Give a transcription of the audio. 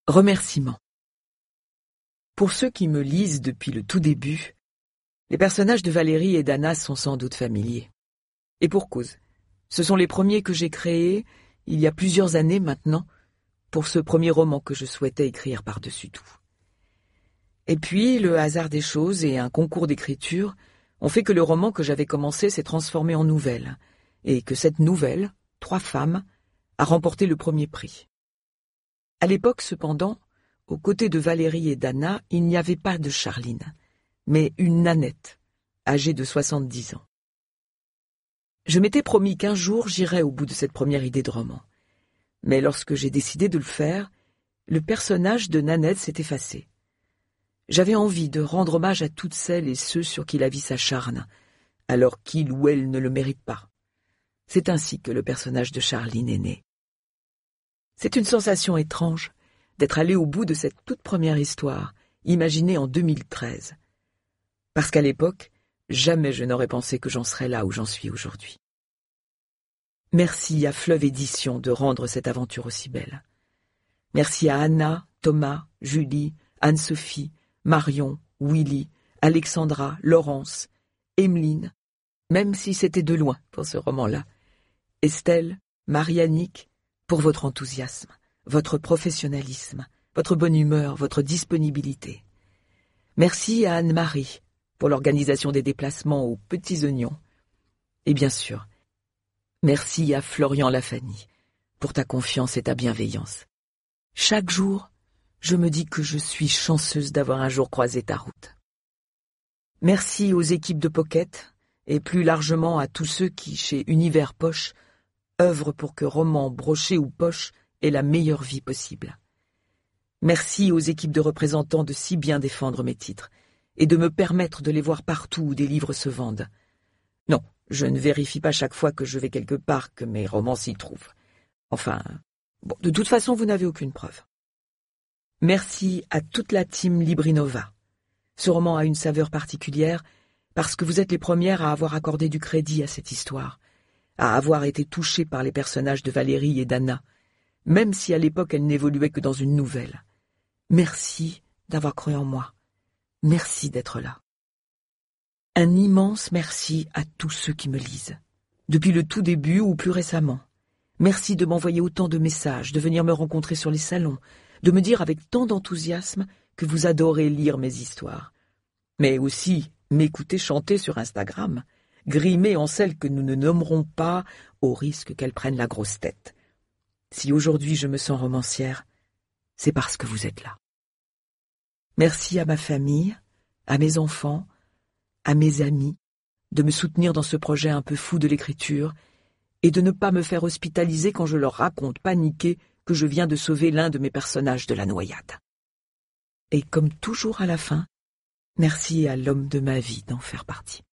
Remerciements. Pour ceux qui me lisent depuis le tout début, les personnages de Valérie et d'Anna sont sans doute familiers. Et pour cause. Ce sont les premiers que j'ai créés, il y a plusieurs années maintenant, pour ce premier roman que je souhaitais écrire par-dessus tout. Et puis, le hasard des choses et un concours d'écriture ont fait que le roman que j'avais commencé s'est transformé en nouvelle, et que cette nouvelle, 3 femmes, a remporté le premier prix. À l'époque, cependant, aux côtés de Valérie et d'Anna, il n'y avait pas de Charline, mais une Nanette, âgée de 70 ans. Je m'étais promis qu'un jour j'irais au bout de cette première idée de roman. Mais lorsque j'ai décidé de le faire, le personnage de Nanette s'est effacé. J'avais envie de rendre hommage à toutes celles et ceux sur qui la vie s'acharne, alors qu'il ou elle ne le mérite pas. C'est ainsi que le personnage de Charline est né. C'est une sensation étrange d'être allé au bout de cette toute première histoire, imaginée en 2013. Parce qu'à l'époque, jamais je n'aurais pensé que j'en serais là où j'en suis aujourd'hui. Merci à Fleuve Éditions de rendre cette aventure aussi belle. Merci à Anna, Thomas, Julie, Anne-Sophie, Marion, Willy, Alexandra, Laurence, Emeline, même si c'était de loin pour ce roman-là, Estelle, Marie-Annick, pour votre enthousiasme, votre professionnalisme, votre bonne humeur, votre disponibilité. Merci à Anne-Marie pour l'organisation des déplacements aux Petits Oignons. Et bien sûr, merci à Florian Lafani pour ta confiance et ta bienveillance. Chaque jour, je me dis que je suis chanceuse d'avoir un jour croisé ta route. Merci aux équipes de Pocket et plus largement à tous ceux qui, chez Univers Poche, œuvrent pour que Roman, Brochet ou Poche ait la meilleure vie possible. Merci aux équipes de représentants de si bien défendre mes titres et de me permettre de les voir partout où des livres se vendent. Non, je ne vérifie pas chaque fois que je vais quelque part que mes romans s'y trouvent. Enfin, bon, de toute façon, vous n'avez aucune preuve. Merci à toute la team Librinova. Ce roman a une saveur particulière parce que vous êtes les premières à avoir accordé du crédit à cette histoire, à avoir été touchées par les personnages de Valérie et d'Anna, même si à l'époque elles n'évoluaient que dans une nouvelle. Merci d'avoir cru en moi. Merci d'être là. Un immense merci à tous ceux qui me lisent, depuis le tout début ou plus récemment. Merci de m'envoyer autant de messages, de venir me rencontrer sur les salons, de me dire avec tant d'enthousiasme que vous adorez lire mes histoires, mais aussi m'écouter chanter sur Instagram, grimée en celles que nous ne nommerons pas au risque qu'elles prennent la grosse tête. Si aujourd'hui je me sens romancière, c'est parce que vous êtes là. Merci à ma famille, à mes enfants, à mes amis, de me soutenir dans ce projet un peu fou de l'écriture et de ne pas me faire hospitaliser quand je leur raconte paniquée que je viens de sauver l'un de mes personnages de la noyade. Et comme toujours à la fin, merci à l'homme de ma vie d'en faire partie.